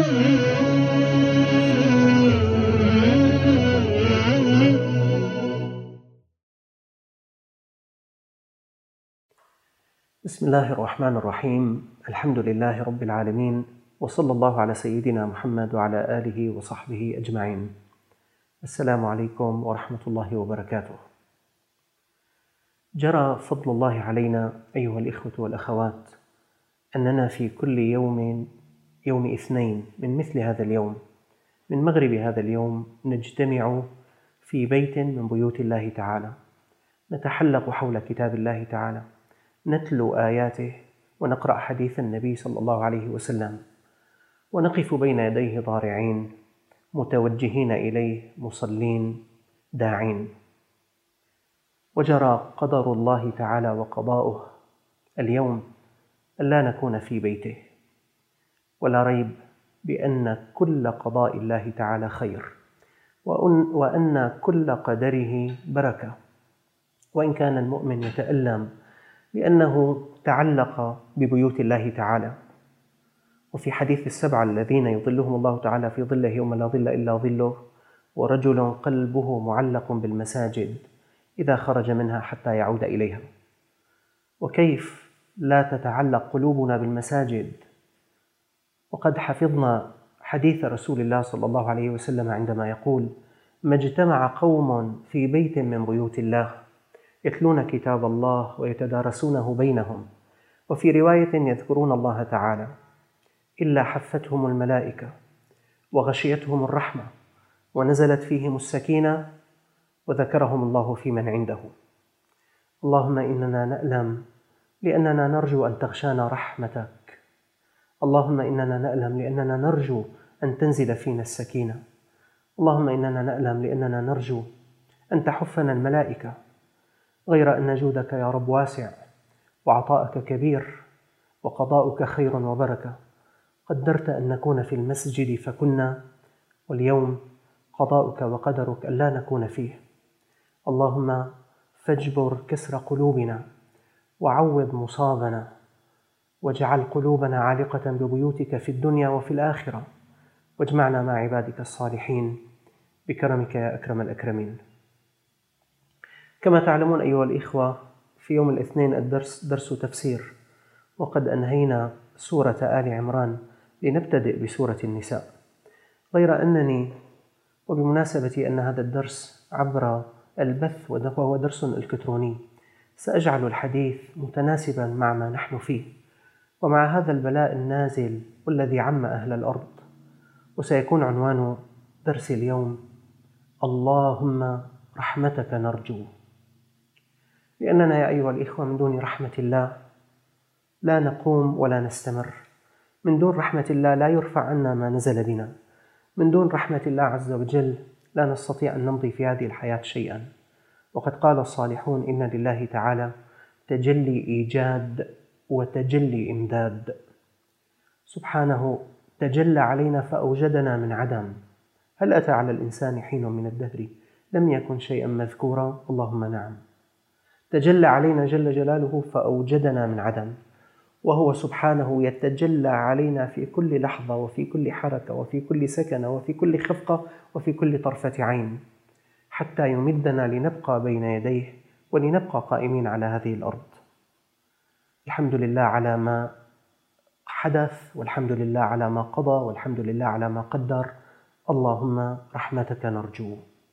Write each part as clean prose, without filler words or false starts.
بسم الله الرحمن الرحيم. الحمد لله رب العالمين، وصلى الله على سيدنا محمد وعلى آله وصحبه أجمعين. السلام عليكم ورحمة الله وبركاته. جرى فضل الله علينا أيها الإخوة والأخوات أننا في كل يوم اثنين من مثل هذا اليوم، من مغرب هذا اليوم، نجتمع في بيت من بيوت الله تعالى، نتحلق حول كتاب الله تعالى، نتلو آياته ونقرأ حديث النبي صلى الله عليه وسلم، ونقف بين يديه ضارعين متوجهين إليه مصلين داعين. وجرى قدر الله تعالى وقضاؤه اليوم ألا نكون في بيته، ولا ريب بأن كل قضاء الله تعالى خير، وأن كل قدره بركة، وإن كان المؤمن يتألم لأنه تعلق ببيوت الله تعالى. وفي حديث السبعة الذين يظلهم الله تعالى في ظله يوم لا ظل إلا ظله، ورجل قلبه معلق بالمساجد إذا خرج منها حتى يعود إليها. وكيف لا تتعلق قلوبنا بالمساجد وقد حفظنا حديث رسول الله صلى الله عليه وسلم عندما يقول: ما اجتمع قوم في بيت من بيوت الله يتلون كتاب الله ويتدارسونه بينهم، وفي رواية يذكرون الله تعالى، إلا حفتهم الملائكة وغشيتهم الرحمة ونزلت فيهم السكينة وذكرهم الله في من عنده. اللهم إننا نألم لأننا نرجو أن تغشانا رحمتك، اللهم إننا نألم لأننا نرجو أن تنزل فينا السكينة، اللهم إننا نألم لأننا نرجو أن تحفنا الملائكة، غير أن جودك يا رب واسع وعطاءك كبير وقضاؤك خير وبركة. قدرت أن نكون في المسجد فكنا، واليوم قضاؤك وقدرك ألا نكون فيه. اللهم فاجبر كسر قلوبنا وعوض مصابنا، واجعل قلوبنا عالقة ببيوتك في الدنيا وفي الآخرة، واجمعنا مع عبادك الصالحين بكرمك يا أكرم الأكرمين. كما تعلمون أيها الإخوة، في يوم الاثنين الدرس درس تفسير، وقد أنهينا سورة آل عمران لنبتدئ بسورة النساء، غير أنني وبمناسبة أن هذا الدرس عبر البث وهو درس إلكتروني، سأجعل الحديث متناسبا مع ما نحن فيه ومع هذا البلاء النازل والذي عم أهل الأرض. وسيكون عنوان درس اليوم: اللهم رحمتك نرجو. لأننا يا أيها الإخوة من دون رحمة الله لا نقوم ولا نستمر، من دون رحمة الله لا يرفع عنا ما نزل بنا، من دون رحمة الله عز وجل لا نستطيع أن نمضي في هذه الحياة شيئا. وقد قال الصالحون: إن لله تعالى تجلي إيجاد وتجلي إمداد. سبحانه تجلى علينا فأوجدنا من عدم. هل أتى على الإنسان حين من الدهر لم يكن شيئا مذكورا؟ اللهم نعم. تجلى علينا جل جلاله فأوجدنا من عدم، وهو سبحانه يتجلى علينا في كل لحظة وفي كل حركة وفي كل سكنة وفي كل خفقة وفي كل طرفة عين، حتى يمدنا لنبقى بين يديه ولنبقى قائمين على هذه الأرض. الحمد لله على ما حدث، والحمد لله على ما قضى، والحمد لله على ما قدر. اللهم رحمتك نرجو.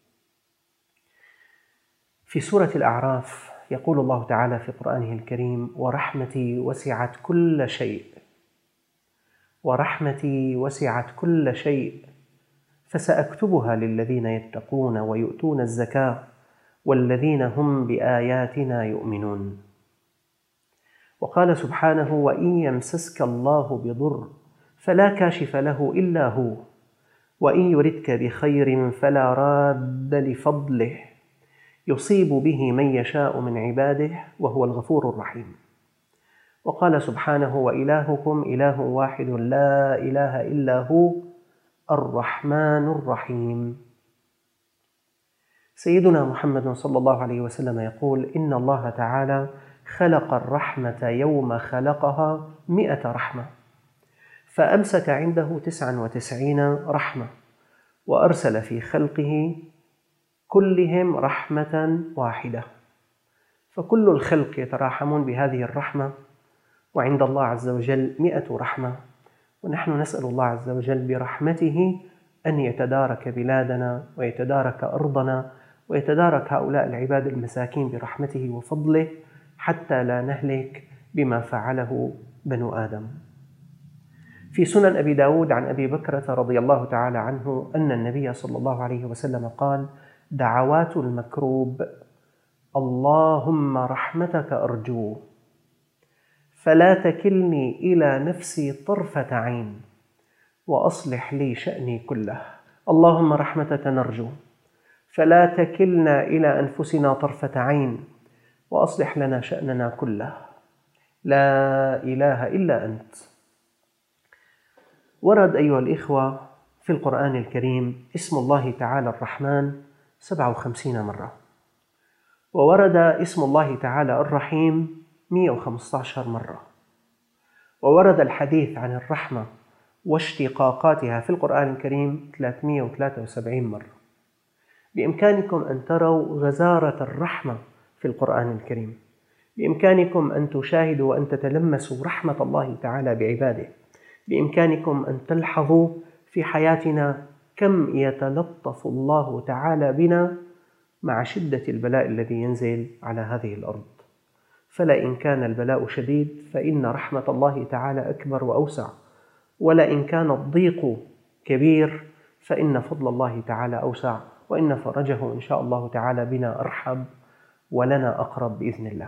في سورة الأعراف يقول الله تعالى في قرآنه الكريم: ورحمتي وسعت كل شيء، ورحمتي وسعت كل شيء فسأكتبها للذين يتقون ويؤتون الزكاة والذين هم بآياتنا يؤمنون. وقال سبحانه: وإن يمسسك الله بضر فلا كاشف له إلا هو، وإن يردك بخير فلا راد لفضله، يصيب به من يشاء من عباده وهو الغفور الرحيم. وقال سبحانه: وإلهكم إله واحد لا إله إلا هو الرحمن الرحيم. سيدنا محمد صلى الله عليه وسلم يقول: إن الله تعالى خلق الرحمة يوم خلقها 100 رحمة، فأمسك عنده 99 رحمة، وأرسل في خلقه كلهم رحمة واحدة، فكل الخلق يتراحمون بهذه الرحمة، وعند الله عز وجل 100 رحمة. ونحن نسأل الله عز وجل برحمته أن يتدارك بلادنا ويتدارك أرضنا ويتدارك هؤلاء العباد المساكين برحمته وفضله، حتى لا نهلك بما فعله بنو آدم. في سنن أبي داود عن أبي بكرة رضي الله تعالى عنه أن النبي صلى الله عليه وسلم قال: دعوات المكروب اللهم رحمتك أرجو، فلا تكلني إلى نفسي طرفة عين، وأصلح لي شأني كله. اللهم رحمتك نرجو، فلا تكلنا إلى أنفسنا طرفة عين، وأصلح لنا شأننا كله. لا إله إلا أنت. ورد أيها الإخوة في القرآن الكريم اسم الله تعالى الرحمن 57 مرة، وورد اسم الله تعالى الرحيم 115 مرة، وورد الحديث عن الرحمة واشتقاقاتها في القرآن الكريم 373 مرة. بإمكانكم أن تروا غزارة الرحمة في القرآن الكريم، بإمكانكم أن تشاهدوا وأن تتلمسوا رحمة الله تعالى بعباده، بإمكانكم أن تلحظوا في حياتنا كم يتلطف الله تعالى بنا مع شدة البلاء الذي ينزل على هذه الأرض. فلئن كان البلاء شديد فإن رحمة الله تعالى أكبر وأوسع، ولئن كان الضيق كبير فإن فضل الله تعالى أوسع، وإن فرجه إن شاء الله تعالى بنا أرحب ولنا أقرب بإذن الله.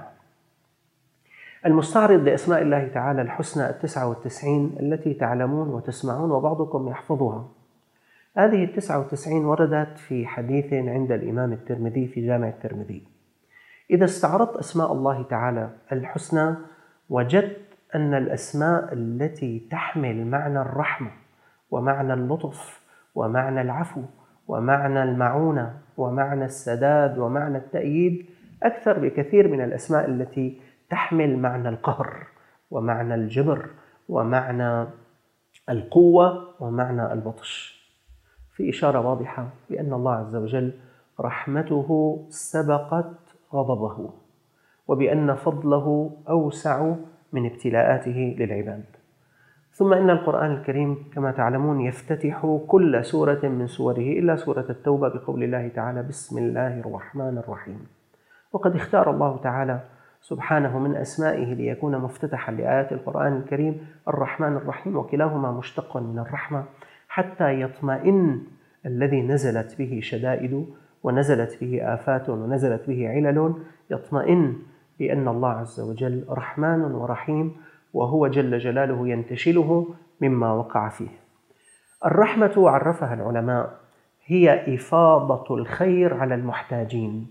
المستعرض لأسماء الله تعالى الحسنى 99 التي تعلمون وتسمعون وبعضكم يحفظها، هذه 99 وردت في حديث عند الإمام الترمذي في جامع الترمذي. إذا استعرضت أسماء الله تعالى الحسنى وجدت أن الأسماء التي تحمل معنى الرحمة ومعنى اللطف ومعنى العفو ومعنى المعونة ومعنى السداد ومعنى التأييد أكثر بكثير من الأسماء التي تحمل معنى القهر ومعنى الجبر ومعنى القوة ومعنى البطش. في إشارة واضحة بأن الله عز وجل رحمته سبقت غضبه، وبأن فضله أوسع من ابتلاءاته للعباد. ثم إن القرآن الكريم كما تعلمون يفتتح كل سورة من سوره إلا سورة التوبة بقول الله تعالى: بسم الله الرحمن الرحيم. وقد اختار الله تعالى سبحانه من أسمائه ليكون مفتتحا لآيات القرآن الكريم الرحمن الرحيم، وكلاهما مشتق من الرحمة، حتى يطمئن الذي نزلت به شدائد ونزلت به آفات ونزلت به علل، يطمئن بأن الله عز وجل رحمن ورحيم، وهو جل جلاله ينتشله مما وقع فيه. الرحمة عرفها العلماء هي إفاضة الخير على المحتاجين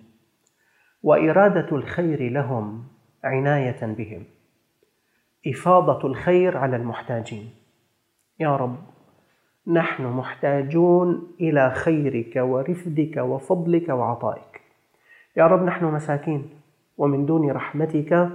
وإرادة الخير لهم عناية بهم. إفاضة الخير على المحتاجين. يا رب، نحن محتاجون إلى خيرك ورفدك وفضلك وعطائك. يا رب، نحن مساكين، ومن دون رحمتك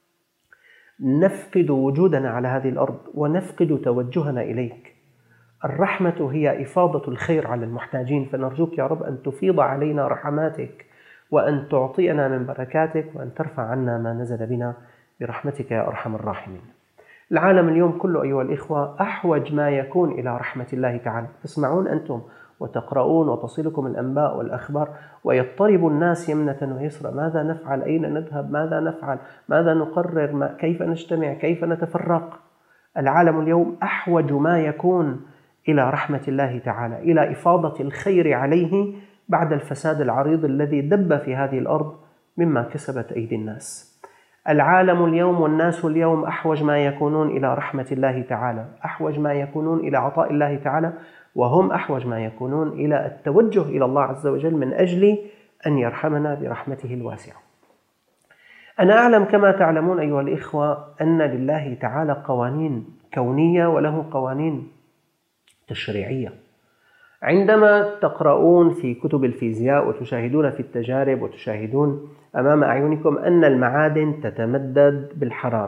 نفقد وجودنا على هذه الأرض ونفقد توجهنا إليك. الرحمة هي إفاضة الخير على المحتاجين، فنرجوك يا رب أن تفيض علينا رحماتك، وأن تعطينا من بركاتك، وأن ترفع عنا ما نزل بنا برحمتك يا أرحم الراحمين. العالم اليوم كله أيها الإخوة أحوج ما يكون إلى رحمة الله تعالى. تسمعون أنتم وتقرؤون وتصلكم الأنباء والأخبار، ويضطرب الناس يمنة ويسرى: ماذا نفعل؟ أين نذهب؟ ماذا نفعل؟ ماذا نقرر؟ كيف نجتمع؟ كيف نتفرق؟ العالم اليوم أحوج ما يكون إلى رحمة الله تعالى، إلى إفاضة الخير عليه بعد الفساد العريض الذي دب في هذه الأرض مما كسبت أيدي الناس. العالم اليوم والناس اليوم أحوج ما يكونون إلى رحمة الله تعالى، أحوج ما يكونون إلى عطاء الله تعالى، وهم أحوج ما يكونون إلى التوجه إلى الله عز وجل من أجل أن يرحمنا برحمته الواسعة. أنا أعلم كما تعلمون أيها الإخوة أن لله تعالى قوانين كونية وله قوانين تشريعية. عندما تقرؤون في كتب الفيزياء وتشاهدون في التجارب وتشاهدون أمام أعينكم أن المعادن تتمدد بالحرارة،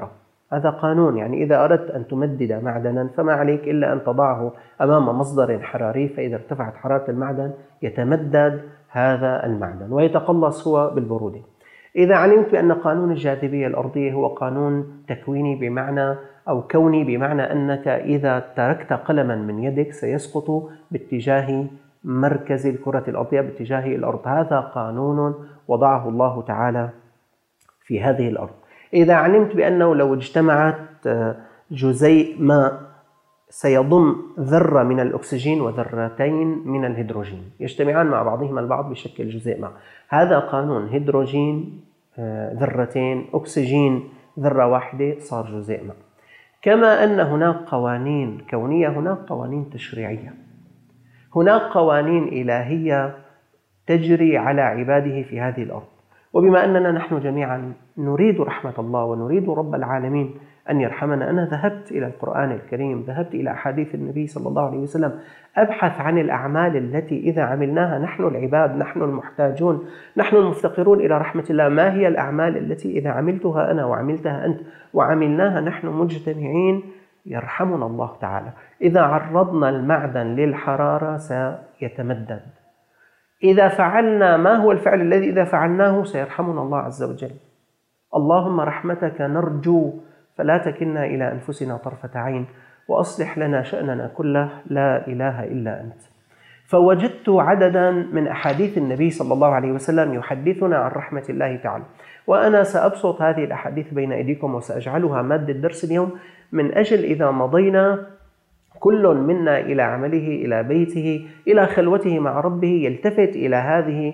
هذا قانون. يعني إذا أردت أن تمدد معدنا فما عليك إلا أن تضعه أمام مصدر حراري، فإذا ارتفعت حرارة المعدن يتمدد هذا المعدن ويتقلص هو بالبرودة. إذا علمت بأن قانون الجاذبية الأرضية هو قانون تكويني بمعنى أو كوني، بمعنى أنك إذا تركت قلما من يدك سيسقط باتجاه مركز الكرة الأرضية، باتجاه الأرض. هذا قانون وضعه الله تعالى في هذه الأرض. إذا علمت بأنه لو اجتمعت جزيء ماء سيضم ذرة من الأكسجين وذرتين من الهيدروجين يجتمعان مع بعضهما البعض بشكل جزيء ماء، هذا قانون هيدروجين ذرتين، أكسجين ذرة واحدة، صار جزيء ماء. كما أن هناك قوانين كونية، هناك قوانين تشريعية، هناك قوانين إلهية تجري على عباده في هذه الأرض. وبما أننا نحن جميعا نريد رحمة الله ونريد رب العالمين أن يرحمنا، أنا ذهبت إلى القرآن الكريم، ذهبت إلى أحاديث النبي صلى الله عليه وسلم أبحث عن الأعمال التي إذا عملناها نحن العباد، نحن المحتاجون، نحن المفتقرون إلى رحمة الله، ما هي الأعمال التي إذا عملتها أنا وعملتها أنت وعملناها نحن مجتمعين يرحمنا الله تعالى. إذا عرضنا المعدن للحرارة سيتمدد. إذا فعلنا ما هو الفعل الذي إذا فعلناه سيرحمنا الله عز وجل؟ اللهم رحمتك نرجو فلا تكلنا إلى أنفسنا طرفة عين وأصلح لنا شأننا كله لا إله إلا أنت. فوجدت عددا من أحاديث النبي صلى الله عليه وسلم يحدثنا عن رحمة الله تعالى، وأنا سأبسط هذه الأحاديث بين أيديكم وسأجعلها مادة درس اليوم، من أجل إذا مضينا كل منا إلى عمله، إلى بيته، إلى خلوته مع ربه، يلتفت إلى هذه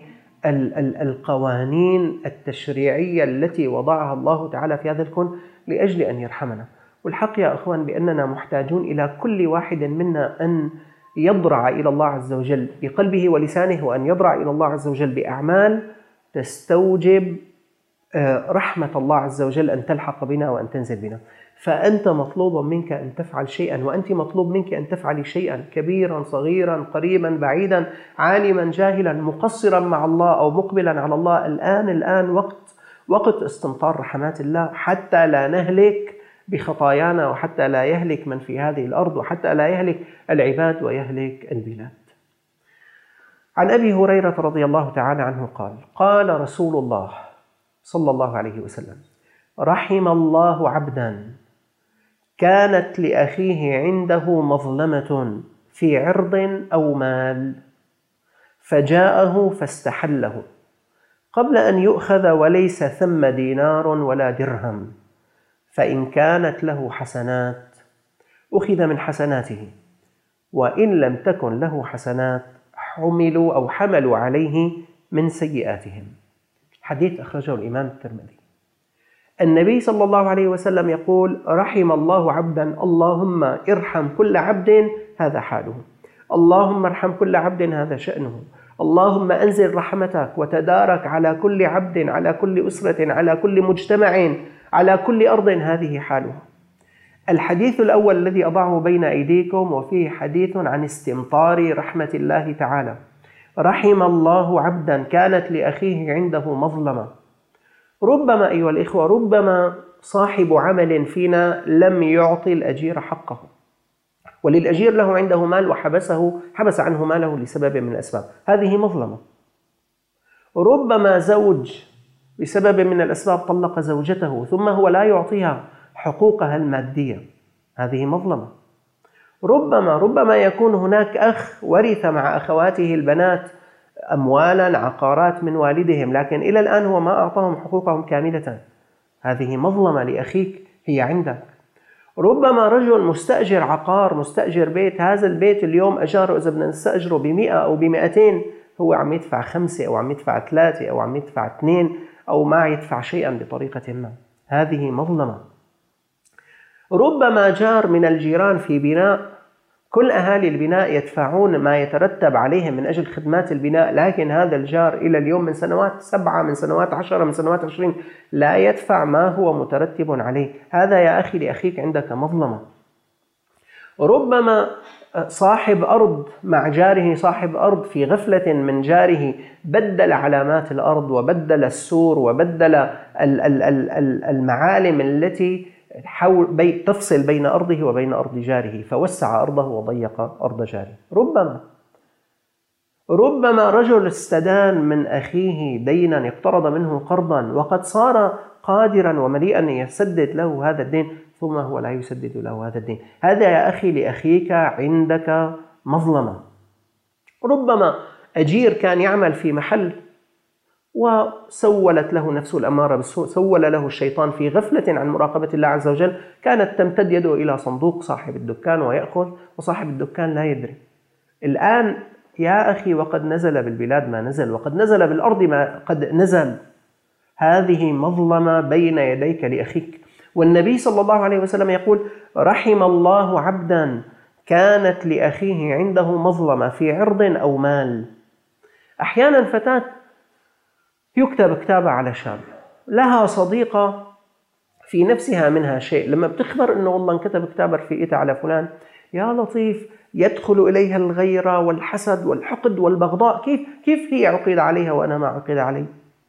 القوانين التشريعية التي وضعها الله تعالى في هذا الكون لأجل أن يرحمنا. والحق يا أخوان بأننا محتاجون إلى كل واحد منا أن يضرع إلى الله عز وجل بقلبه ولسانه، وأن يضرع إلى الله عز وجل بأعمال تستوجب رحمة الله عز وجل أن تلحق بنا وأن تنزل بنا. فأنت مطلوب منك أن تفعل شيئا، وأنت مطلوب منك أن تفعلي شيئا، كبيرا صغيرا قريبا بعيدا، عالما جاهلا، مقصرا مع الله أو مقبلا على الله. الآن وقت استمطار رحمات الله، حتى لا نهلك بخطايانا، وحتى لا يهلك من في هذه الأرض، وحتى لا يهلك العباد ويهلك البلاد. عن أبي هريرة رضي الله تعالى عنه قال: قال رسول الله صلى الله عليه وسلم: رحم الله عبدا كانت لأخيه عنده مظلمة في عرض أو مال، فجاءه فاستحله قبل أن يؤخذ وليس ثم دينار ولا درهم، فإن كانت له حسنات أخذ من حسناته، وإن لم تكن له حسنات حملوا عليه من سيئاتهم. حديث أخرجه الإمام الترمذي. النبي صلى الله عليه وسلم يقول: رحم الله عبدا، اللهم ارحم كل عبد هذا حاله، اللهم ارحم كل عبد هذا شأنه، اللهم أنزل رحمتك وتدارك على كل عبد، على كل أسرة، على كل مجتمع، على كل أرض هذه حالها. الحديث الأول الذي أضعه بين أيديكم وفيه حديث عن استمطار رحمة الله تعالى. رحم الله عبدا كانت لأخيه عنده مظلمة. ربما أيها الإخوة، ربما صاحب عمل فينا لم يعطي الأجير حقه، وللأجير له عنده مال وحبس عنه ماله لسبب من الأسباب، هذه مظلمة. ربما زوج بسبب من الأسباب طلق زوجته ثم هو لا يعطيها حقوقها المادية، هذه مظلمة. ربما يكون هناك أخ ورث مع أخواته البنات أموالا، عقارات من والدهم، لكن إلى الآن هو ما أعطاهم حقوقهم كاملة، هذه مظلمة لأخيك هي عندك. ربما رجل مستأجر عقار، مستأجر بيت، هذا البيت اليوم أجاره إذا بدنا نستأجره ب100 أو ب200، هو عم يدفع 5 أو عم يدفع 3 أو عم يدفع 2 أو ما يدفع شيئا بطريقة ما، هذه مظلمة. ربما جار من الجيران في بناء، كل أهالي البناء يدفعون ما يترتب عليهم من أجل خدمات البناء، لكن هذا الجار إلى اليوم من سنوات 7، من سنوات 10، من سنوات 20 لا يدفع ما هو مترتب عليه، هذا يا أخي لأخيك عندك مظلمة. ربما صاحب أرض مع جاره، صاحب أرض في غفلة من جاره بدل علامات الأرض وبدل السور وبدل المعالم التي تفصل بين أرضه وبين أرض جاره، فوسع أرضه وضيق أرض جاره. ربما رجل استدان من أخيه دينا، اقترض منه قرضا وقد صار قادرا ومليئا يسدد له هذا الدين، ثم هو لا يسدد له هذا الدين. هذا يا أخي لأخيك عندك مظلمة. ربما أجير كان يعمل في محل وسولت له نفسه الأمارة بالسوء، سول له الشيطان في غفلة عن مراقبة الله عز وجل، كانت تمتد يده إلى صندوق صاحب الدكان ويأخذ، وصاحب الدكان لا يدري. الآن يا أخي وقد نزل بالبلاد ما نزل، وقد نزل بالأرض ما قد نزل. هذه مظلمة بين يديك لأخيك. والنبي صلى الله عليه وسلم يقول: رحم الله عبدا كانت لأخيه عنده مظلمة في عرض أو مال. أحيانا فتاة يكتب كتابة على شاب، لها صديقة في نفسها منها شيء، لما بتخبر أنه والله انكتب كتابة رفيقتها على فلان، يا لطيف يدخل إليها الغيرة والحسد والحقد والبغضاء. كيف هي عقد عليها وأنا ما عقد علي؟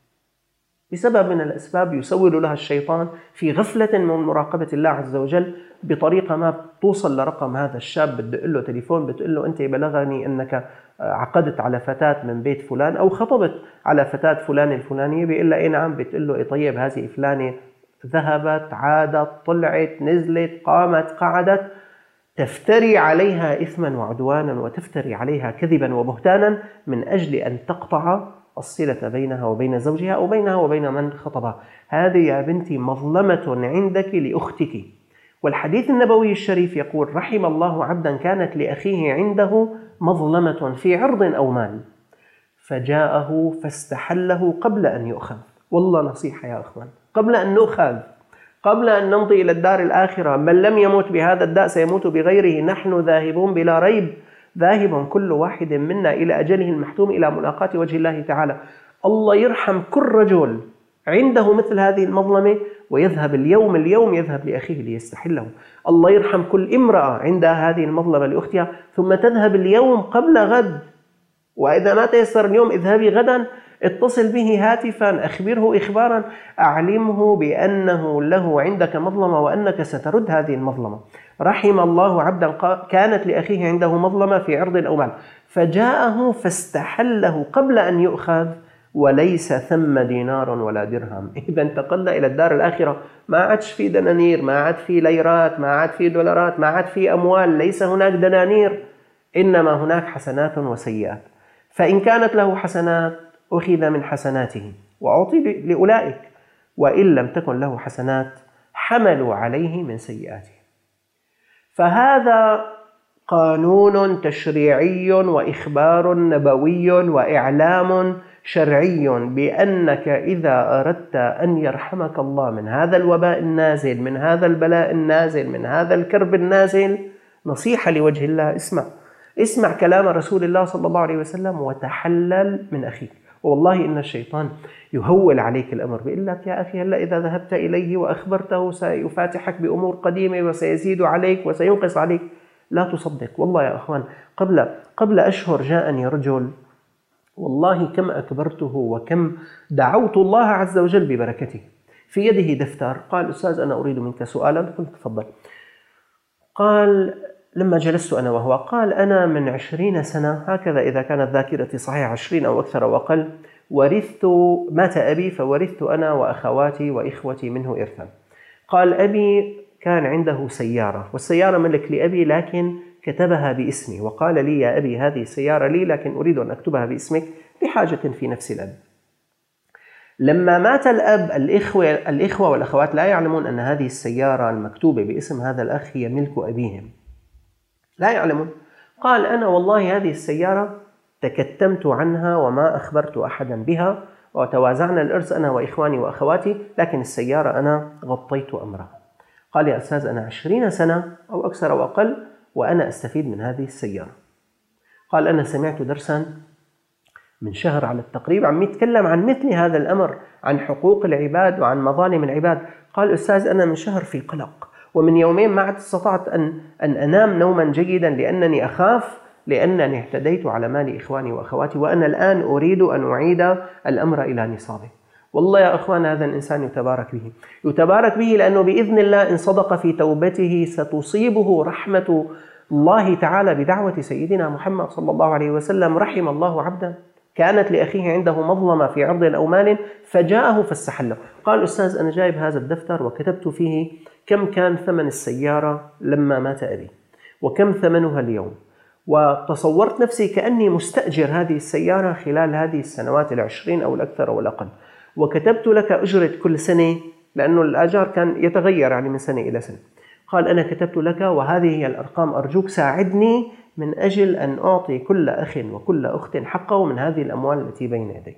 بسبب من الأسباب يسول لها الشيطان في غفلة من مراقبة الله عز وجل، بطريقة ما توصل لرقم هذا الشاب، بتدق له تليفون بتقول له: أنت بلغني أنك عقدت على فتاة من بيت فلان، أو خطبت على فتاة فلان الفلانية. بيقول لها: إيه نعم. بتقول له: إيه طيب، هذه فلانة ذهبت عادت طلعت نزلت قامت قعدت، تفتري عليها إثما وعدوانا، وتفتري عليها كذبا وبهتانا من أجل أن تقطع الصلة بينها وبين زوجها أو بينها وبين من خطبها. هذه يا بنتي مظلمة عندك لأختك. والحديث النبوي الشريف يقول: رحم الله عبدا كانت لأخيه عنده مظلمة في عرض أو مال فجاءه فاستحله قبل أن يؤخذ. والله نصيحة يا أخوان، قبل أن نؤخذ، قبل أن نمضي إلى الدار الآخرة. من لم يموت بهذا الداء سيموت بغيره. نحن ذاهبون بلا ريب، ذاهب كل واحد منا إلى أجله المحتوم، إلى ملاقاة وجه الله تعالى. الله يرحم كل رجل عنده مثل هذه المظلمة ويذهب اليوم يذهب لأخيه ليستحله. الله يرحم كل امرأة عندها هذه المظلمة لأختها ثم تذهب اليوم قبل غد، وإذا ما تيسر اليوم اذهبي غدا، اتصل به هاتفا، أخبره إخبارا، أعلمه بأنه له عندك مظلمة وأنك سترد هذه المظلمة. رحم الله عبدا كانت لأخيه عنده مظلمة في عرض أو مال فجاءه فاستحله قبل أن يؤخذ وليس ثم دينار ولا درهم. إذا انتقلنا إلى الدار الآخرة، ما عادش في دنانير، ما عاد في ليرات، ما عاد في دولارات، ما عاد في أموال، ليس هناك دنانير، إنما هناك حسنات وسيئات. فإن كانت له حسنات أخذ من حسناته وأعطي لأولئك، وإن لم تكن له حسنات حملوا عليه من سيئاته. فهذا قانون تشريعي وإخبار نبوي وإعلام شرعي بأنك إذا أردت أن يرحمك الله من هذا الوباء النازل، من هذا البلاء النازل، من هذا الكرب النازل، نصيحة لوجه الله، اسمع كلام رسول الله صلى الله عليه وسلم وتحلل من أخيك. والله إن الشيطان يهول عليك الأمر، بيقول لك: يا أخي هلأ إذا ذهبت إليه وأخبرته سيفاتحك بأمور قديمة وسيزيد عليك وسينقص عليك. لا تصدق. والله يا أخوان، قبل أشهر جاءني رجل، والله كم أكبرته وكم دعوت الله عز وجل ببركته. في يده دفتر، قال: أستاذ أنا أريد منك سؤالا. قلت: تفضل. قال: لما جلست أنا وهو، قال: أنا من 20 سنة هكذا إذا كانت ذاكرتي صحيحة، 20 أو أكثر أو أقل، مات أبي فورثت أنا وأخواتي وإخوتي منه إرثا. قال: أبي كان عنده سيارة، والسيارة ملك لأبي لكن كتبها باسمي، وقال لي: يا أبي هذه السيارة لي لكن أريد أن أكتبها باسمك لحاجة في نفس الأب. لما مات الأب، الإخوة والأخوات لا يعلمون أن هذه السيارة المكتوبة باسم هذا الأخ هي ملك أبيهم، لا يعلمون. قال: أنا والله هذه السيارة تكتمت عنها وما أخبرت أحدا بها، وتوازعنا الإرث أنا وإخواني وأخواتي، لكن السيارة أنا غطيت أمرها. قال: يا أستاذ أنا 20 سنة أو أكثر أو أقل وأنا أستفيد من هذه السيارة. قال: أنا سمعت درسا من شهر على التقريب عم يتكلم عن مثل هذا الأمر، عن حقوق العباد وعن مظالم العباد. قال: أستاذ أنا من شهر في قلق، ومن يومين ما عاد استطعت أن أنام نوما جيدا لأنني أخاف، لأنني اعتديت على مال إخواني وأخواتي، وأنا الآن أريد أن أعيد الأمر إلى نصابه. والله يا أخوان هذا الإنسان يتبارك به، يتبارك به لأنه بإذن الله إن صدق في توبته ستصيبه رحمة الله تعالى بدعوة سيدنا محمد صلى الله عليه وسلم. رحم الله عبدا كانت لأخيه عنده مظلمة في عرض أو مال فجاءه فاستحله. قال أستاذ أنا جايب هذا الدفتر وكتبت فيه كم كان ثمن السيارة لما مات أبي وكم ثمنها اليوم، وتصورت نفسي كأني مستأجر هذه السيارة خلال هذه السنوات 20 أو الأكثر أو الأقل، وكتبت لك أجرة كل سنة لأنه الآجار كان يتغير يعني من سنة إلى سنة. قال أنا كتبت لك وهذه هي الأرقام، أرجوك ساعدني من أجل أن أعطي كل أخ وكل أخت حقه من هذه الأموال التي بين يدي.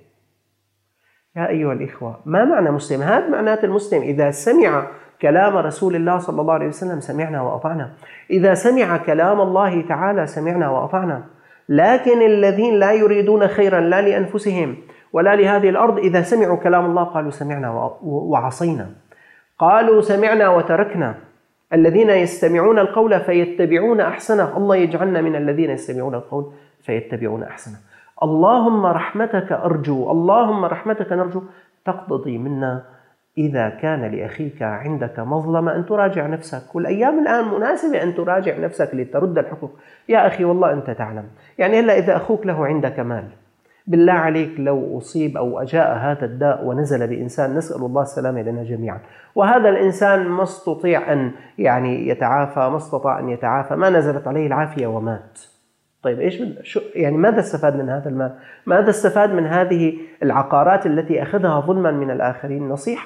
يا أيها الإخوة، ما معنى مسلم؟ هذا معنات المسلم إذا سمع كلام رسول الله صلى الله عليه وسلم سمعنا وأطعنا، إذا سمع كلام الله تعالى سمعنا وأطعنا. لكن الذين لا يريدون خيرا لا لأنفسهم ولا لهذه الأرض إذا سمعوا كلام الله قالوا سمعنا وعصينا، قالوا سمعنا وتركنا. الذين يستمعون القول فيتبعون أحسنه، الله يجعلنا من الذين يستمعون القول فيتبعون أحسنه. اللهم رحمتك أرجو، اللهم رحمتك نرجو. تقتضي منا إذا كان لأخيك عندك مظلمة أن تراجع نفسك، والأيام الآن مناسبة أن تراجع نفسك لترد الحقوق. يا أخي والله أنت تعلم، يعني هلا إذا أخوك له عندك مال، بالله عليك لو أصيب أو أجاء هذا الداء ونزل بإنسان، نسأل الله السلامة لنا جميعا، وهذا الإنسان ما استطيع أن يعني يتعافى، ما استطاع أن يتعافى، ما نزلت عليه العافية ومات. طيب إيش يعني ماذا استفاد من هذا المال؟ ماذا استفاد من هذه العقارات التي أخذها ظلما من الآخرين؟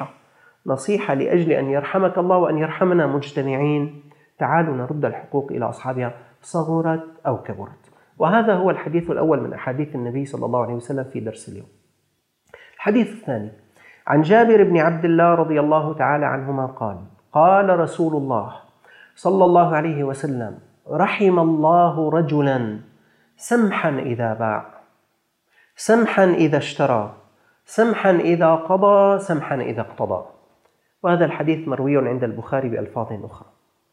نصيحة لأجل أن يرحمك الله وأن يرحمنا مجتمعين. تعالوا نرد الحقوق إلى أصحابها صغرت أو كبرت. وهذا هو الحديث الأول من أحاديث النبي صلى الله عليه وسلم في درس اليوم. الحديث الثاني عن جابر بن عبد الله رضي الله تعالى عنهما قال: قال رسول الله صلى الله عليه وسلم: رحم الله رجلا سمحا إذا باع، سمحا إذا اشترى، سمحا إذا قضى، سمحا إذا اقتضى. وهذا الحديث مروي عند البخاري بألفاظ أخرى.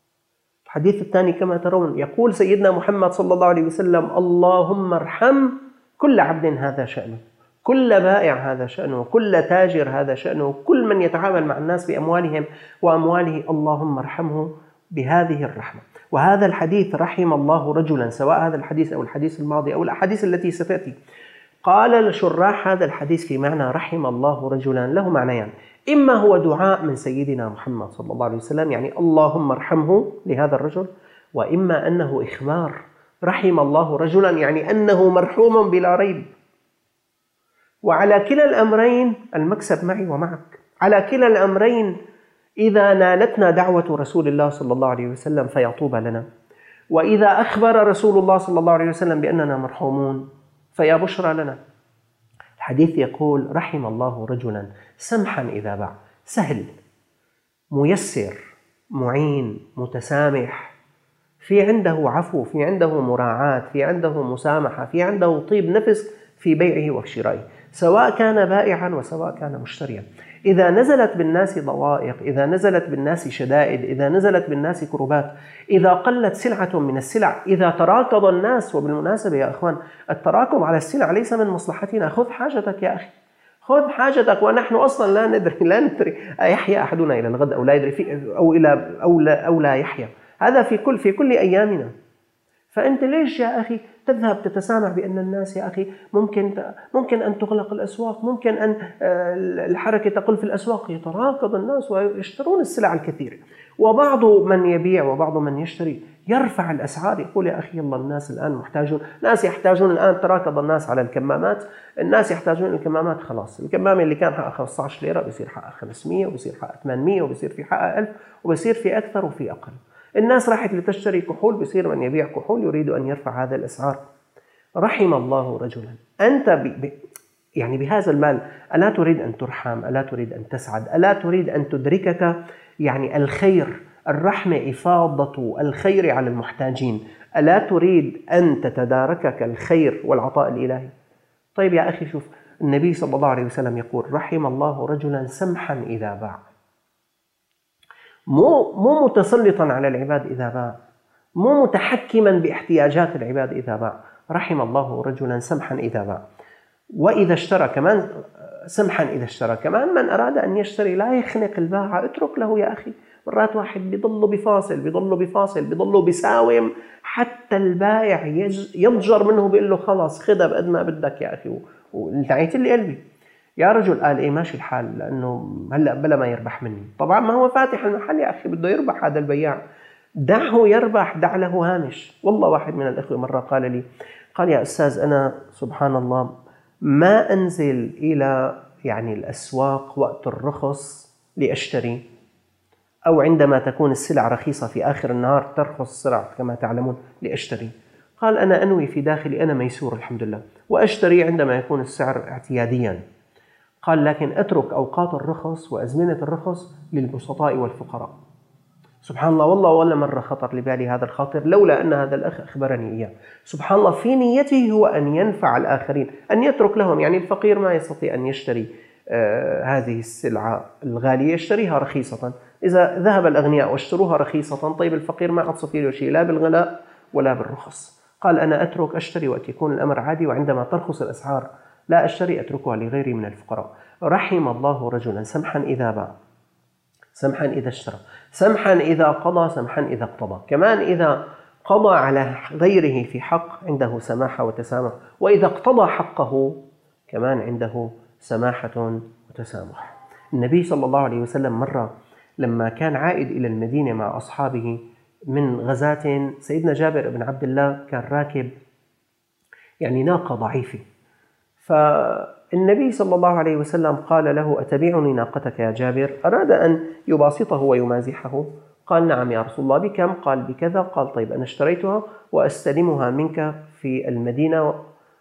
الحديث الثاني كما ترون يقول سيدنا محمد صلى الله عليه وسلم: اللهم ارحم كل عبد هذا شأنه، كل بائع هذا شأنه، كل تاجر هذا شأنه، كل من يتعامل مع الناس بأموالهم وأمواله، اللهم ارحمه بهذه الرحمة. وهذا الحديث رحم الله رجلا، سواء هذا الحديث أو الحديث الماضي أو الأحاديث التي ستأتي، قال الشراح هذا الحديث في معنى رحم الله رجلا له معنيان: إما هو دعاء من سيدنا محمد صلى الله عليه وسلم يعني اللهم ارحمه لهذا الرجل، وإما أنه إخبار رحم الله رجلا يعني أنه مرحوم بلا ريب. وعلى كلا الأمرين المكسب معي ومعك، على كلا الأمرين إذا نالتنا دعوة رسول الله صلى الله عليه وسلم فيا طوبى لنا، وإذا أخبر رسول الله صلى الله عليه وسلم بأننا مرحومون فيا بشرى لنا. الحديث يقول: رحم الله رجلا سمحا إذا باع، سهل، ميسر، معين، متسامح، في عنده عفو، في عنده مراعاة، في عنده مسامحة، في عنده طيب نفس في بيعه وشرائه، سواء كان بائعا وسواء كان مشتريا. إذا نزلت بالناس ضوائق، إذا نزلت بالناس شدائد، إذا نزلت بالناس كربات، إذا قلت سلعة من السلع، إذا تراكض الناس، وبالمناسبة يا أخوان التراكم على السلع ليس من مصلحتنا. خذ حاجتك يا أخي، خذ حاجتك، ونحن أصلا لا ندري أيحيا أحدنا إلى الغد أو لا يدري أو لا يحيا، هذا في كل أيامنا. فأنت ليش يا أخي تذهب تتسامح بأن الناس يا أخي ممكن أن تغلق الأسواق، ممكن أن الحركة تقل في الأسواق، يتراكض الناس ويشترون السلع الكثيرة، وبعض من يبيع وبعض من يشتري يرفع الأسعار، يقول يا أخي يلا الناس الآن محتاجون، ناس يحتاجون الآن، تراكض الناس على الكمامات، الناس يحتاجون الكمامات، خلاص الكمامة اللي كان حقها 15 ليرة بيصير حقها 500 وبيصير حقها 800 وبيصير في حقها 1000 وبيصير في أكثر وفي أقل. الناس راحت لتشتري كحول، بيصير من يبيع كحول يريد أن يرفع هذا الأسعار. رحم الله رجلا، أنت يعني بهذا المال ألا تريد أن ترحم؟ ألا تريد أن تسعد؟ ألا تريد أن تدركك يعني الخير؟ الرحمة إفاضة الخير على المحتاجين، ألا تريد أن تتداركك الخير والعطاء الإلهي؟ طيب يا أخي شوف، النبي صلى الله عليه وسلم يقول: رحم الله رجلا سمحا إذا باع، مو متسلطا على العباد إذا باع، مو متحكما باحتياجات العباد إذا باع، رحم الله رجلا سمحا إذا باع. وإذا اشترى كمان سمحا إذا اشترى. كمان من أراد أن يشتري لا يخنق البائع، اترك له يا أخي. مرات واحد بيضله بيضله بيساوم حتى البائع يضجر منه، بيقول له خلاص خذها بقد ما بدك يا أخي، وانتعيت لي قلبي. يا رجل قال إيه ماشي الحال، لأنه هلأ بلا ما يربح مني. طبعا ما هو فاتح المحل يا أخي، بده يربح هذا البياع، دعه يربح، دع له هامش. والله واحد من الأخوة مرة قال لي، قال يا أستاذ أنا سبحان الله ما أنزل إلى الأسواق وقت الرخص لأشتري، أو عندما تكون السلع رخيصة في آخر النهار ترخص السلع كما تعلمون لأشتري. قال أنا أنوي في داخلي أنا ميسور الحمد لله، وأشتري عندما يكون السعر اعتياديا. قال لكن أترك أوقات الرخص وأزمنة الرخص للبسطاء والفقراء. سبحان الله، والله ولا مرة خطر لبالي هذا الخاطر لولا أن هذا الأخ أخبرني إياه. سبحان الله، في نيته هو أن ينفع الآخرين، أن يترك لهم. الفقير ما يستطيع أن يشتري هذه السلعة الغالية، يشتريها رخيصة. إذا ذهب الأغنياء واشتروها رخيصة، طيب الفقير ما عطصفي له شيء لا بالغلاء ولا بالرخص. قال أنا أترك أشتري وقت يكون الأمر عادي، وعندما ترخص الأسعار لا أشتري، أتركها لغيري من الفقراء. رحم الله رجلا سمحا إذا باع، سمحا إذا اشترى، سمحا إذا قضى، سمحا إذا اقتضى. كمان إذا قضى على غيره في حق عنده سماحة وتسامح، وإذا اقتضى حقه كمان عنده سماحة وتسامح. النبي صلى الله عليه وسلم مرة لما كان عائد إلى المدينة مع أصحابه من غزاة، سيدنا جابر بن عبد الله كان راكب ناقة ضعيفة، فالنبي صلى الله عليه وسلم قال له أتبيعني ناقتك يا جابر؟ أراد أن يباسطه ويمازحه. قال نعم يا رسول الله، بكم؟ قال بكذا. قال طيب أنا اشتريتها وأستلمها منك في المدينة،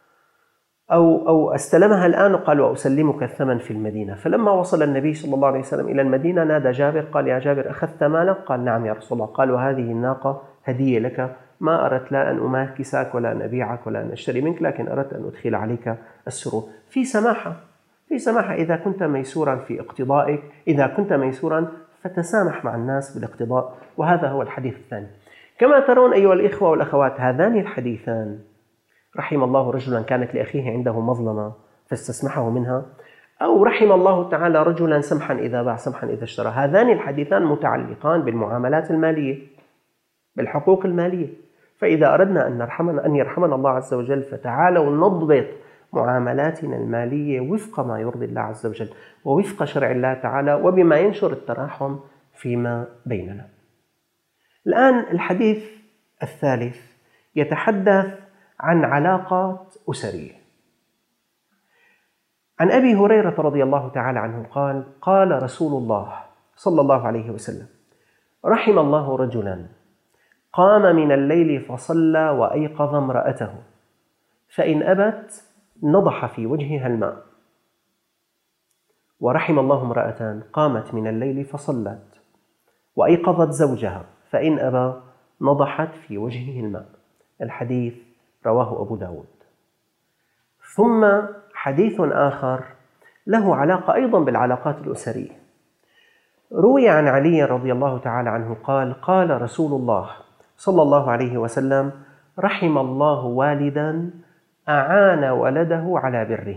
أو أستلمها الآن. قال وأسلمك الثمن في المدينة. فلما وصل النبي صلى الله عليه وسلم إلى المدينة نادى جابر، قال يا جابر أخذت مالك؟ قال نعم يا رسول الله. قال وهذه الناقة هدية لك، ما أردت لا أن أماكسك ولا أن أبيعك ولا أن أشتري منك، لكن أردت أن أدخل عليك السرور. في سماحة، في سماحة. إذا كنت ميسورا في اقتضائك، إذا كنت ميسورا فتسامح مع الناس بالاقتضاء. وهذا هو الحديث الثاني. كما ترون أيها الإخوة والأخوات، هذان الحديثان، رحم الله رجلا كانت لأخيه عنده مظلمة فاستسمحه منها، أو رحم الله تعالى رجلا سمحا إذا باع سمحا إذا اشترى. هذان الحديثان متعلقان بالمعاملات المالية، بالحقوق المالية. فإذا أردنا أن يرحمنا الله عز وجل، فتعالوا نضبط معاملاتنا المالية وفق ما يرضي الله عز وجل، ووفق شرع الله تعالى، وبما ينشر التراحم فيما بيننا. الآن الحديث الثالث يتحدث عن علاقات أسرية. عن أبي هريرة رضي الله تعالى عنه قال قال رسول الله صلى الله عليه وسلم رحم الله رجلا قام من الليل فصلى وأيقظ امرأته، فإن أبت نضح في وجهها الماء. ورحم الله امرأة قامت من الليل فصلت وأيقظت زوجها، فإن أبى نضحت في وجهه الماء. الحديث رواه أبو داود. ثم حديث آخر له علاقة أيضا بالعلاقات الأسرية. روي عن علي رضي الله تعالى عنه قال قال رسول الله صلى الله عليه وسلم رحم الله والدا أعان ولده على بره.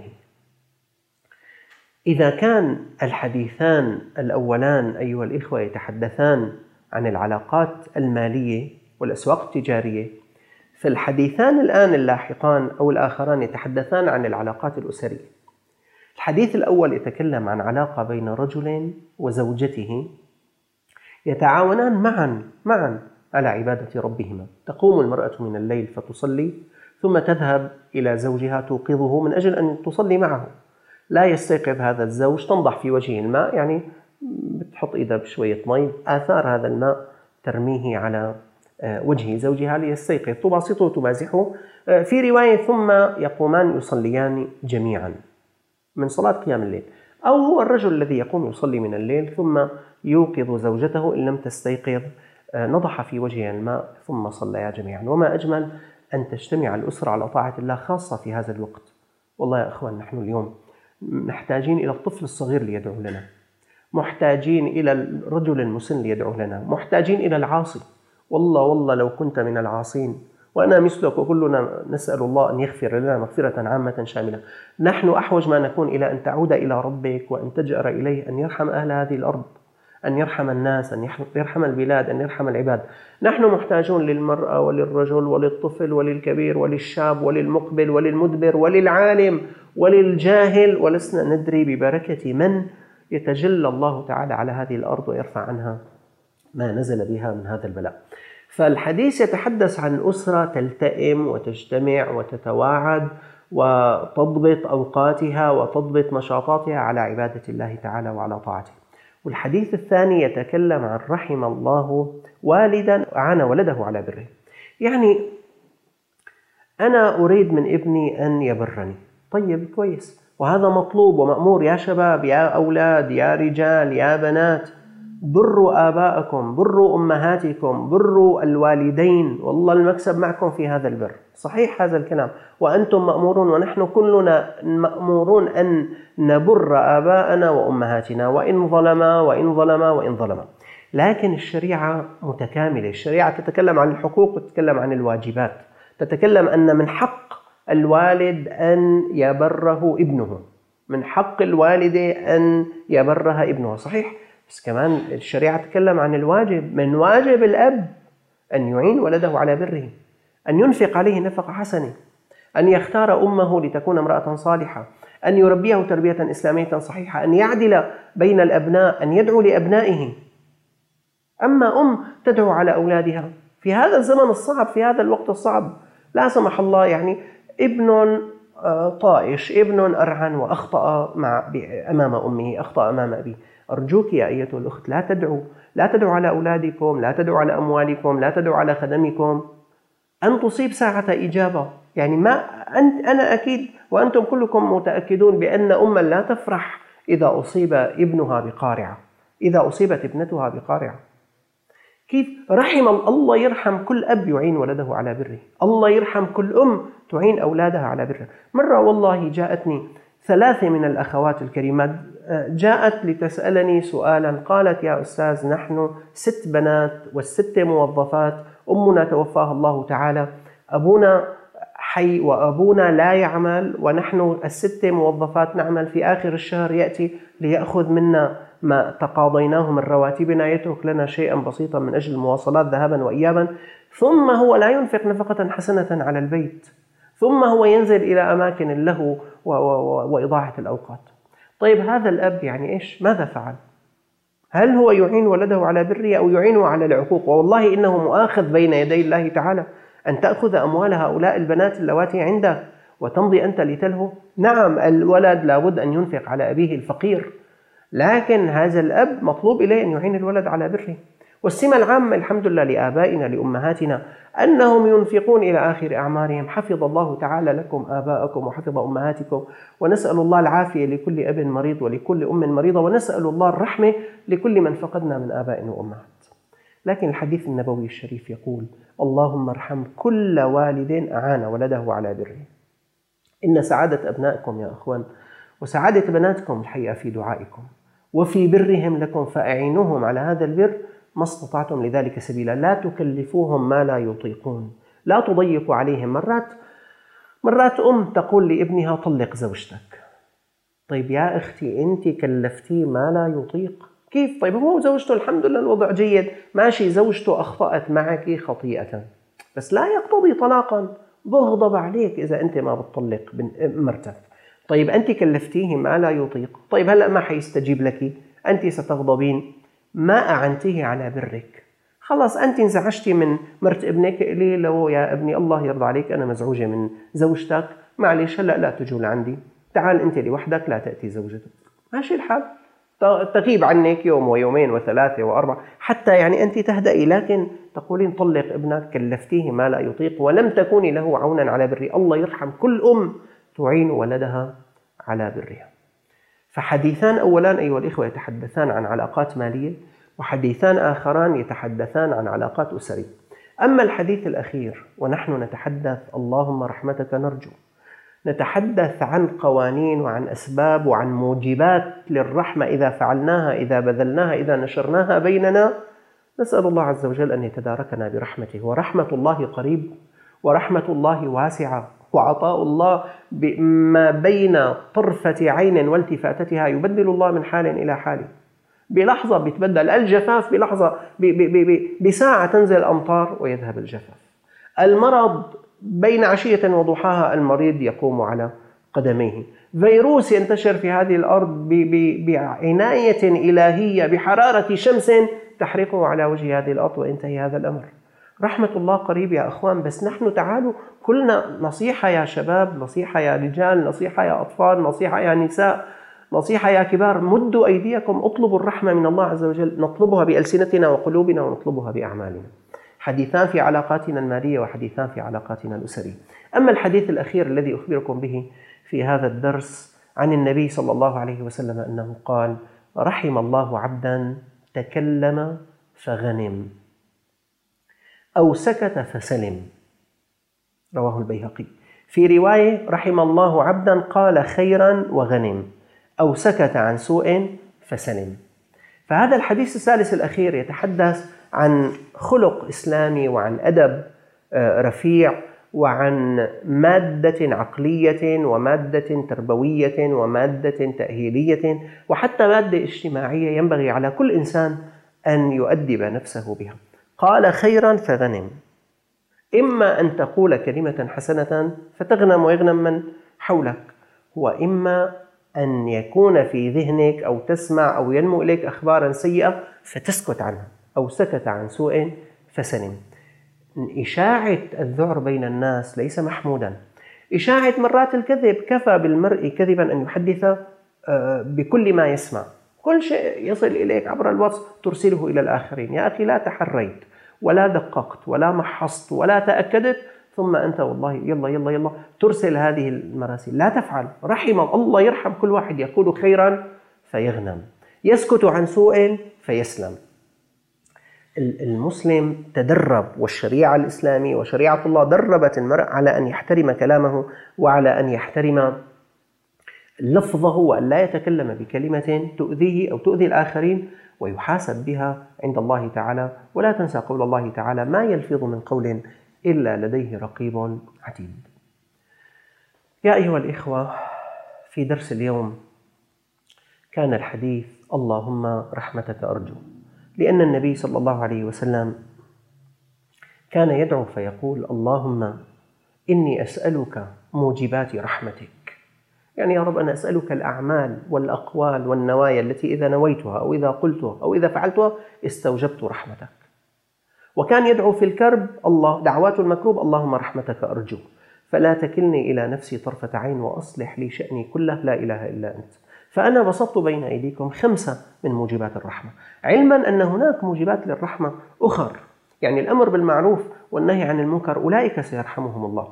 إذا كان الحديثان الأولان أيها الإخوة يتحدثان عن العلاقات المالية والأسواق التجارية، فالحديثان الآن اللاحقان أو الآخران يتحدثان عن العلاقات الأسرية. الحديث الأول يتكلم عن علاقة بين رجل وزوجته يتعاونان معا على عبادة ربهما. تقوم المرأة من الليل فتصلي، ثم تذهب إلى زوجها توقظه من أجل أن تصلي معه. لا يستيقظ هذا الزوج، تنضح في وجهه الماء، بتحط إيدها بشوية مي، آثار هذا الماء ترميه على وجه زوجها ليستيقظ، تباسطه وتمازحه. في رواية ثم يقومان يصليان جميعا من صلاة قيام الليل. أو هو الرجل الذي يقوم يصلي من الليل ثم يوقظ زوجته إن لم تستيقظ، نضح في وجهها الماء ثم صليا جميعا. وما أجمل أن تجتمع الأسرة على طاعة الله خاصة في هذا الوقت. والله يا أخوان، نحن اليوم محتاجين إلى الطفل الصغير ليدعو لنا، محتاجين إلى الرجل المسن ليدعو لنا، محتاجين إلى العاصي. والله لو كنت من العاصين وأنا مثلك وكلنا نسأل الله أن يغفر لنا مغفرة عامة شاملة. نحن أحوج ما نكون إلى أن تعود إلى ربك وأن تجأر إليه أن يرحم أهل هذه الأرض، أن يرحم الناس، أن يرحم البلاد، أن يرحم العباد. نحن محتاجون للمرأة وللرجل وللطفل وللكبير وللشاب وللمقبل وللمدبر وللعالم وللجاهل، ولسنا ندري ببركة من يتجلى الله تعالى على هذه الأرض ويرفع عنها ما نزل بها من هذا البلاء. فالحديث يتحدث عن أسرة تلتئم وتجتمع وتتواعد وتضبط أوقاتها وتضبط نشاطاتها على عبادة الله تعالى وعلى طاعته. والحديث الثاني يتكلم عن رحم الله والدا أعان ولده على بره. يعني أنا أريد من ابني أن يبرني، طيب كويس، وهذا مطلوب ومأمور. يا شباب، يا أولاد، يا رجال، يا بنات، بروا آباءكم، بروا أمهاتكم، بروا الوالدين، والله المكسب معكم في هذا البر. صحيح هذا الكلام، وأنتم مأمورون ونحن كلنا مأمورون أن نبر آباءنا وأمهاتنا وإن ظلما. لكن الشريعة متكاملة، الشريعة تتكلم عن الحقوق وتتكلم عن الواجبات، تتكلم أن من حق الوالد أن يبره ابنه، من حق الوالدة أن يبرها ابنه، صحيح. بس كمان الشريعة تتكلم عن الواجب، من واجب الأب أن يعين ولده على بره، أن ينفق عليه نفقة حسنة، أن يختار أمه لتكون امرأة صالحة، أن يربيه تربية إسلامية صحيحة، أن يعدل بين الأبناء، أن يدعو لأبنائه. أما تدعو على أولادها في هذا الزمن الصعب، في هذا الوقت الصعب، لا سمح الله، يعني ابن طائش، ابن أرعن وأخطأ أمام أمه، أخطأ أمام أبيه، أرجوك يا أيتها الأخت لا تدعو على أولادكم، لا تدعو على أموالكم، لا تدعو على خدمكم أن تصيب ساعة إجابة. يعني أنا أكيد وأنتم كلكم متأكدون بأن أما لا تفرح إذا أصيب ابنها بقارعة، إذا أصيبت ابنتها بقارعة. كيف رحم الله يرحم كل أب يعين ولده على بره، الله يرحم كل أم تعين أولادها على بره. مرة والله جاءتني 3 من الأخوات الكريمات، جاءت لتسألني سؤالا، قالت: يا أستاذ، نحن 6 بنات وال6 موظفات، أمنا توفاها الله تعالى، أبونا حي وأبونا لا يعمل، ونحن ال6 موظفات نعمل، في آخر الشهر يأتي ليأخذ منا ما تقاضيناه من رواتبنا، يترك لنا شيئا بسيطا من أجل المواصلات ذهابا وإيابا، ثم هو لا ينفق نفقة حسنة على البيت، ثم هو ينزل إلى أماكن اللهو وإضاعة الأوقات. طيب هذا الأب يعني إيش؟ ماذا فعل؟ هل هو يعين ولده على بره أو يعينه على العقوق؟ والله إنه مؤاخذ بين يدي الله تعالى أن تأخذ أموال هؤلاء البنات اللواتي عندك وتمضي أنت لتلهو. نعم، الولد لابد أن ينفق على أبيه الفقير، لكن هذا الأب مطلوب إليه أن يعين الولد على بره. والسمة العامة الحمد لله لآبائنا لأمهاتنا أنهم ينفقون إلى آخر أعمارهم. حفظ الله تعالى لكم آباءكم وحفظ أمهاتكم، ونسأل الله العافية لكل أب مريض ولكل أم مريضة، ونسأل الله الرحمة لكل من فقدنا من آباء وأمهات. لكن الحديث النبوي الشريف يقول: اللهم ارحم كل والد أعان ولده على بره. إن سعادة أبنائكم يا أخوان وسعادة بناتكم الحقيقة في دعائكم وفي برهم لكم، فأعينوهم على هذا البر ما استطعتم لذلك سبيلا. لا تكلفوهم ما لا يطيقون، لا تضيقوا عليهم. مرات أم تقول لابنها: طلق زوجتك. طيب يا أختي، أنت كلفتيه ما لا يطيق؟ كيف؟ طيب هو زوجته الحمد لله الوضع جيد، ماشي، زوجته أخطأت معك خطيئة، بس لا يقتضي طلاقا. بغضب عليك إذا أنت ما بتطلق مرتك. طيب أنت كلفتيه ما لا يطيق، طيب هلأ ما حيستجيب لك، أنت ستغضبين، ما أعنتيه على برك. خلاص أنت انزعجتي من مرت ابنك، لي لو يا ابني الله يرضى عليك أنا مزعوجة من زوجتك، معلش هلأ لا تجوا لعندي، تعال أنت لوحدك، لا تأتي زوجتك، ماشي الحال، تغيب عنك يوم ويومين و3 و4 حتى يعني أنت تهدئي. لكن تقولين طلق ابنك، كلفتيه ما لا يطيق ولم تكوني له عونا على بري. الله يرحم كل أم تعين ولدها على برها. فحديثان أولان أيها الإخوة يتحدثان عن علاقات مالية، وحديثان آخران يتحدثان عن علاقات أسرية. أما الحديث الأخير ونحن نتحدث اللهم رحمتك نرجو، نتحدث عن قوانين وعن أسباب وعن موجبات للرحمة إذا فعلناها، إذا بذلناها، إذا نشرناها بيننا. نسأل الله عز وجل أن يتداركنا برحمته، ورحمة الله قريب، ورحمة الله واسعة، وعطاء الله ما بين طرفة عين والتفاتتها يبدل الله من حال إلى حال. بلحظة بيتبدل الجفاف، بلحظة بساعة تنزل الأمطار ويذهب الجفاف. المرض بين عشية وضحاها المريض يقوم على قدميه. فيروس ينتشر في هذه الأرض بعناية إلهية بحرارة شمس تحرقه على وجه هذه الأرض وينتهي هذا الأمر. رحمة الله قريب يا أخوان، بس نحن تعالوا كلنا نصيحة يا شباب، نصيحة يا رجال، نصيحة يا أطفال، نصيحة يا نساء، نصيحة يا كبار، مدوا أيديكم، اطلبوا الرحمة من الله عز وجل، نطلبها بألسنتنا وقلوبنا ونطلبها بأعمالنا. حديثان في علاقاتنا المالية وحديثان في علاقاتنا الأسرية. أما الحديث الأخير الذي أخبركم به في هذا الدرس عن النبي صلى الله عليه وسلم أنه قال: رحم الله عبدا تكلم فغنم أو سكت فسلم. رواه البيهقي. في رواية: رحم الله عبدا قال خيرا وغنم أو سكت عن سوء فسلم. فهذا الحديث الثالث الأخير يتحدث عن خلق إسلامي وعن أدب رفيع وعن مادة عقلية ومادة تربوية ومادة تأهيلية وحتى مادة اجتماعية ينبغي على كل إنسان أن يؤدب نفسه بها. قال خيرا فغنم، إما أن تقول كلمة حسنة فتغنم ويغنم من حولك، وإما أن يكون في ذهنك أو تسمع أو ينمو إليك أخبارا سيئة فتسكت عنها، أو سكت عن سوء فسلم. إشاعة الذعر بين الناس ليس محمودا. إشاعة مرات الكذب، كفى بالمرء كذبا أن يحدث بكل ما يسمع. كل شيء يصل إليك عبر الواتس ترسله إلى الآخرين. يا أخي لا تحريت ولا دققت ولا محصت ولا تأكدت، ثم أنت والله يلا يلا يلا ترسل هذه المراسيل. لا تفعل. رحم الله يرحم كل واحد يقول خيرا فيغنم، يسكت عن سوء فيسلم. المسلم تدرب، والشريعة الإسلامية وشريعة الله دربت المرء على أن يحترم كلامه وعلى أن يحترم لفظه وأن لا يتكلم بكلمة تؤذيه أو تؤذي الآخرين ويحاسب بها عند الله تعالى. ولا تنسى قول الله تعالى: ما يلفظ من قول إلا لديه رقيب عتيد. يا أيها الإخوة، في درس اليوم كان الحديث اللهم رحمتك أرجو، لأن النبي صلى الله عليه وسلم كان يدعو فيقول: اللهم إني أسألك موجبات رحمتك. يعني يا رب أنا أسألك الأعمال والأقوال والنوايا التي إذا نويتها أو إذا قلتها أو إذا فعلتها استوجبت رحمتك. وكان يدعو في الكرب دعوات المكروب: اللهم رحمتك أرجو فلا تكلني إلى نفسي طرفة عين وأصلح لي شأني كله لا إله إلا أنت. فأنا بسطت بين أيديكم 5 من موجبات الرحمة، علما أن هناك موجبات للرحمة أخر، يعني الأمر بالمعروف والنهي عن المنكر أولئك سيرحمهم الله.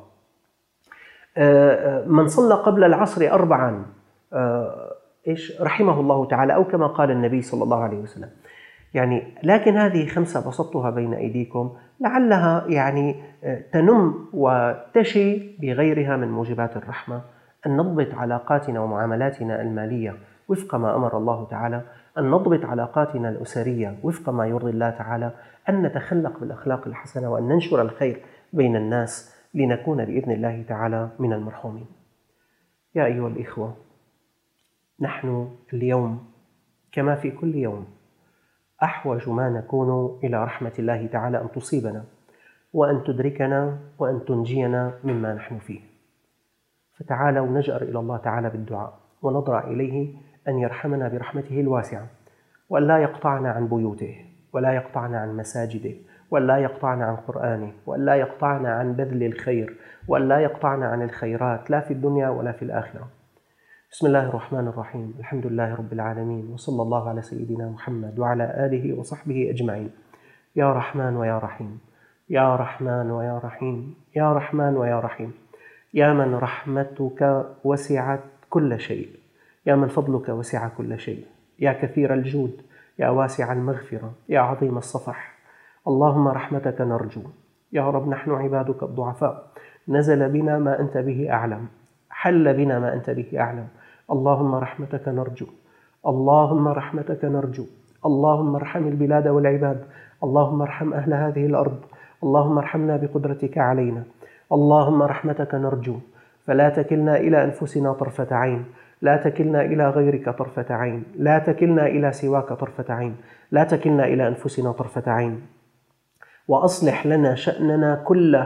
من صلى قبل العصر 4 رحمه الله تعالى، أو كما قال النبي صلى الله عليه وسلم. يعني لكن هذه 5 بسطتها بين أيديكم لعلها يعني تنم وتشي بغيرها من موجبات الرحمة. أن نضبط علاقاتنا ومعاملاتنا المالية وفق ما أمر الله تعالى، أن نضبط علاقاتنا الأسرية وفق ما يرضي الله تعالى، أن نتخلق بالأخلاق الحسنة وأن ننشر الخير بين الناس لنكون بإذن الله تعالى من المرحومين. يا أيها الإخوة، نحن اليوم كما في كل يوم أحوج ما نكون إلى رحمة الله تعالى أن تصيبنا وأن تدركنا وأن تنجينا مما نحن فيه. فتعالوا نجأر إلى الله تعالى بالدعاء ونضرع إليه أن يرحمنا برحمته الواسعة، وأن لا يقطعنا عن بيوته، ولا يقطعنا عن مساجده، وأن لا يقطعنا عن قرآنه، وأن لا يقطعنا عن بذل الخير، وأن لا يقطعنا عن الخيرات لا في الدنيا ولا في الآخرة. بسم الله الرحمن الرحيم. الحمد لله رب العالمين، وصلى الله على سيدنا محمد وعلى آله وصحبه أجمعين. يا رحمن ويا رحيم، يا رحمن ويا رحيم، يا رحمن ويا رحيم، يا من رحمتك وسعت كل شيء، يا من فضلك وسع كل شيء، يا كثير الجود، يا واسع المغفرة، يا عظيم الصفح. اللهم رحمتك نرجو. يا رب نحن عبادك الضعفاء، نزل بنا ما أنت به أعلم، حل بنا ما أنت به أعلم. اللهم رحمتك نرجو، اللهم رحمتك نرجو. اللهم ارحم البلاد والعباد، اللهم ارحم أهل هذه الأرض، اللهم ارحمنا بقدرتك علينا، اللهم رحمتك نرجو، فلا تكلنا إلى أنفسنا طرفة عين، لا تكلنا إلى غيرك طرفة عين، لا تكلنا إلى سواك طرفة عين، لا تكلنا إلى أنفسنا طرفة عين، وأصلح لنا شأننا كله.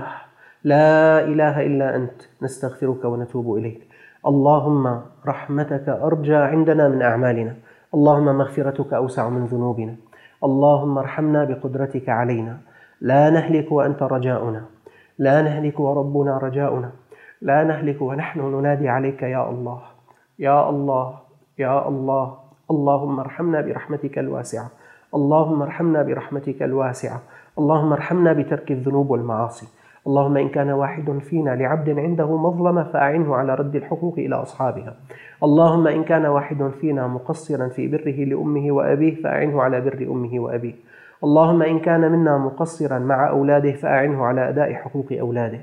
لا إله إلا أنت، نستغفرك ونتوب إليك. اللهم رحمتك أرجى عندنا من أعمالنا، اللهم مغفرتك أوسع من ذنوبنا، اللهم ارحمنا بقدرتك علينا، لا نهلك وأنت رجاؤنا، لا نهلك وربنا رجاؤنا، لا نهلك ونحن ننادي عليك يا الله يا الله يا الله. اللهم ارحمنا برحمتك الواسعة، اللهم ارحمنا برحمتك الواسعة، اللهم ارحمنا بترك الذنوب والمعاصي. اللهم إن كان واحد فينا لعبد عنده مظلمة فأعنه على رد الحقوق إلى أصحابها. اللهم إن كان واحد فينا مقصرا في بره لأمه وأبيه فأعنه على بر أمه وأبيه. اللهم إن كان منا مقصرا مع أولاده فأعنه على أداء حقوق أولاده.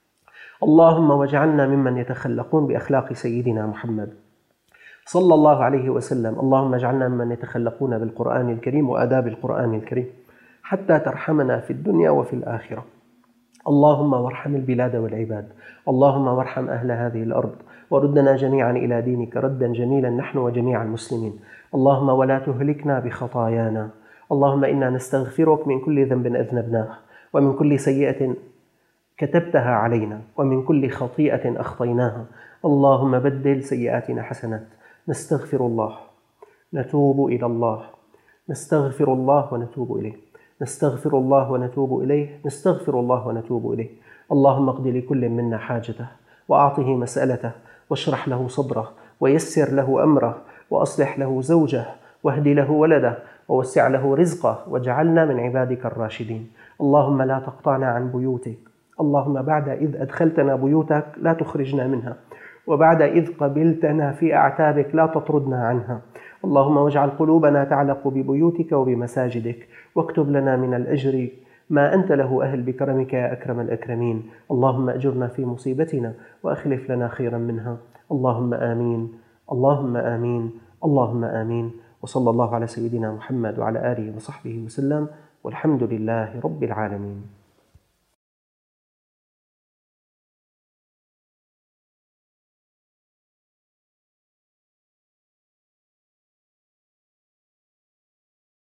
اللهم واجعلنا ممن يتخلقون بأخلاق سيدنا محمد صلى الله عليه وسلم. اللهم اجعلنا ممن يتخلقون بالقرآن الكريم وآداب القرآن الكريم حتى ترحمنا في الدنيا وفي الآخرة. اللهم وارحم البلاد والعباد، اللهم وارحم أهل هذه الأرض، وردنا جميعا إلى دينك ردا جميلا نحن وجميع المسلمين. اللهم ولا تهلكنا بخطايانا. اللهم إنا نستغفرك من كل ذنب أذنبناه، ومن كل سيئة كتبتها علينا، ومن كل خطيئة أخطيناها. اللهم بدل سيئاتنا حسنات. نستغفر الله، نتوب إلى الله، نستغفر الله ونتوب إليه، نستغفر الله ونتوب إليه، نستغفر الله ونتوب إليه. اللهم اقض لكل منا حاجته، وأعطه مسألته، واشرح له صدره، ويسر له أمره، وأصلح له زوجه، واهد له ولده، ووسع له رزقه، واجعلنا من عبادك الراشدين. اللهم لا تقطعنا عن بيوتك. اللهم بعد إذ أدخلتنا بيوتك لا تخرجنا منها، وبعد إذ قبلتنا في أعتابك لا تطردنا عنها. اللهم واجعل قلوبنا تعلق ببيوتك وبمساجدك، واكتب لنا من الأجر ما أنت له أهل بكرمك يا أكرم الأكرمين. اللهم أجرنا في مصيبتنا وأخلف لنا خيرا منها. اللهم آمين، اللهم آمين، اللهم آمين. وصلى الله على سيدنا محمد وعلى آله وصحبه وسلم، والحمد لله رب العالمين.